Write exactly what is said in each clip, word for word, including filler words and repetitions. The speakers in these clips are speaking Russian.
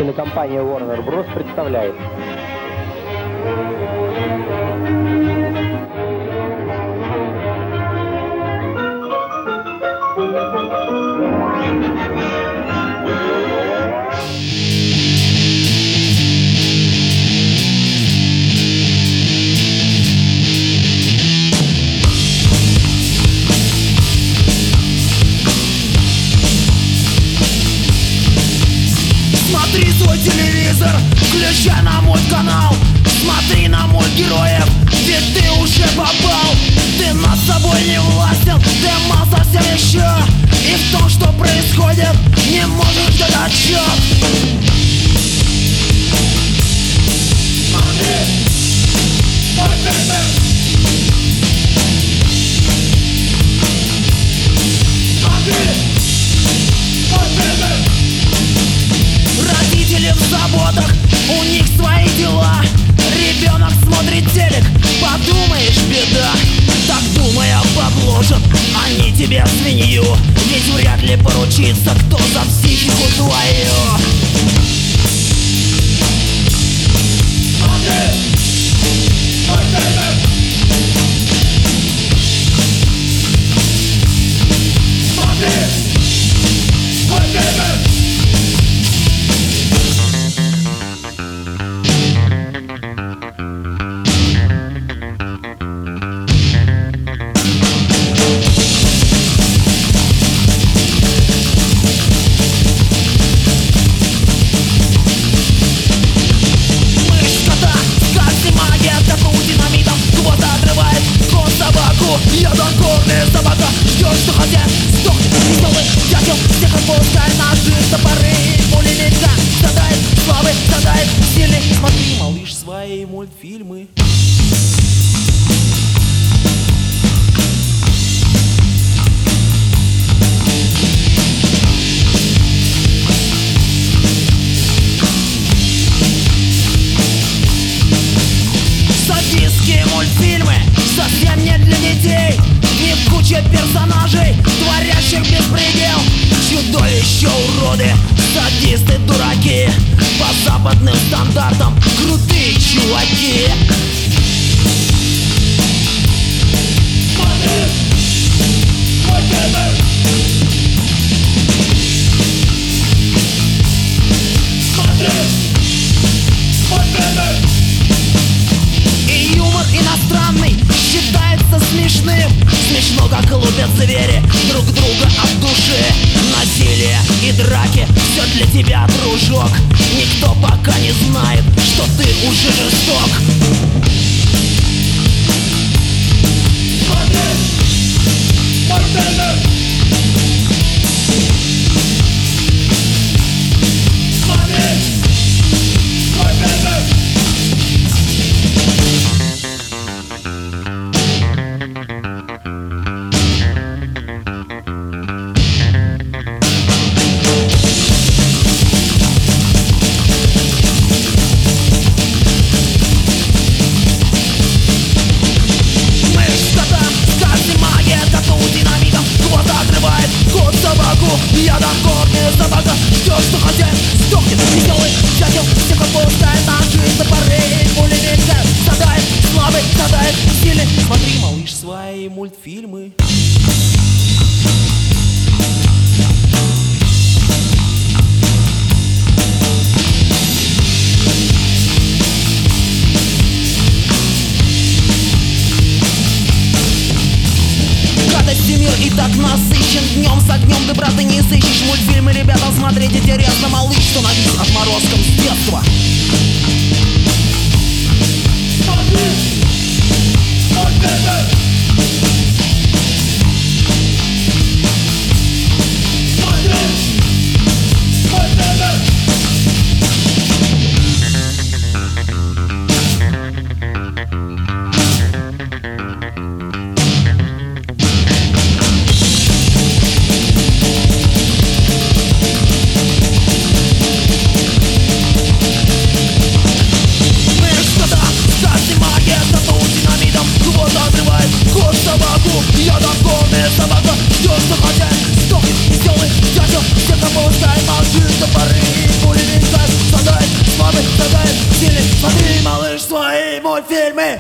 Телекомпания Warner Bros. Представляет. Смотри свой телевизор, включай на мой канал. Смотри на мой героев, ведь ты уже попал. Ты над собой не властен, ты мал совсем еще. И в том, что происходит, не можешь дать отчет. Смотри, мой фильм. Смотри, мой фильм. Родители в заботах, у них свои дела. Ребенок смотрит телек, подумаешь, беда. Так думая подложат они тебе свинью, ведь вряд ли поручится кто за психику твою. Смотри, мой фильм. Смотри, мой фильм. Ядом горная собака, ждешь, что хотя сдохнет веселый дятел. Всех отпускай ножи, топоры, пулеметка. Страдает славы, страдает сильный. Смотри, малыш, свои мультфильмы. Садистские мультфильмы совсем не для детей. Не куча персонажей, творящих беспредел. Чудовища, уроды, садисты, дураки. По западным стандартам крутые чуваки. Смотри, мой фильм. Смотри, мой фильм. И юмор иностранный считается смешным. Смешно, как лупят звери друг друга от души. Насилие и драки — все для тебя, дружок. Никто пока не знает, что ты уже жесток. Смотри, мой фильм. Смотри, мой фильм. Ядом горная собака, ждешь, что хозяин сдохнет веселый дятел. Всех отпускает ножи, топоры, пулеметка. Страдает слабый, страдает сильный. Смотри, малыш, свои мультфильмы. Мир и так насыщен, днем с огнем ты, брат, и не сыщешь. Мультфильмы ребятам смотреть интересно, малыш, что навис отморозком с детства. Смотри, мой фильм. Смотри, мой фильм. Магия, тату динамитом, вот отрывает мультфильмы.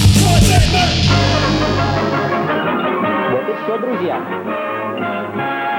Вот и все, друзья.